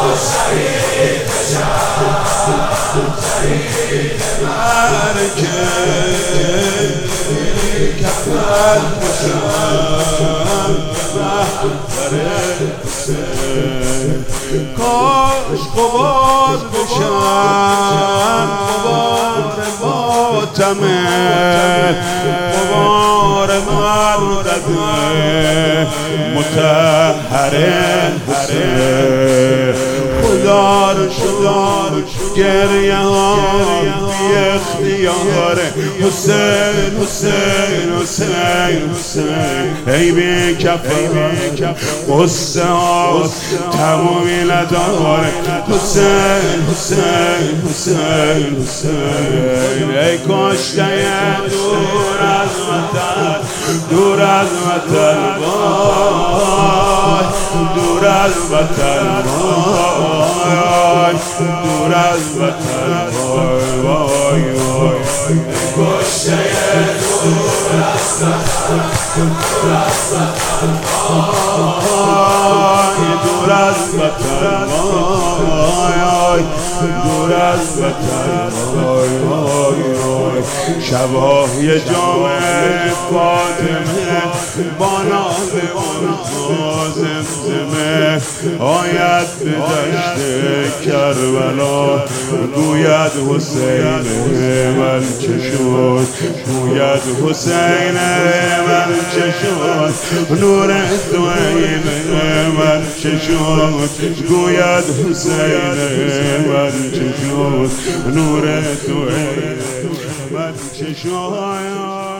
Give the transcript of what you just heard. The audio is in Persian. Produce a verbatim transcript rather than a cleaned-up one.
شهید بشم شهید مرکه کفن بشم مهتر حسین کاش قباد بشم غبار ماتمه غبار مردد مطهر حسین خدا رو شکر گریه ها بی اختیار حسین حسین حسین حسین ای بی کفن قصه ها تمومی نداره حسین حسین حسین حسین ای کشته دور از وطن دور از وطن وای دور از وطن وای دور از وطن وای وای وای کشته دور از وطن دور از وطن وای دور از وطن وای دور از وطن وای وای وای شبای جامع فاطمه با ناز اونها زمزمه آید به دشت کربلا گوید حسین من چه شد گوید حسین من چه شد نور تو من چه شد گوید حسین من چه شد نور تو من چه شد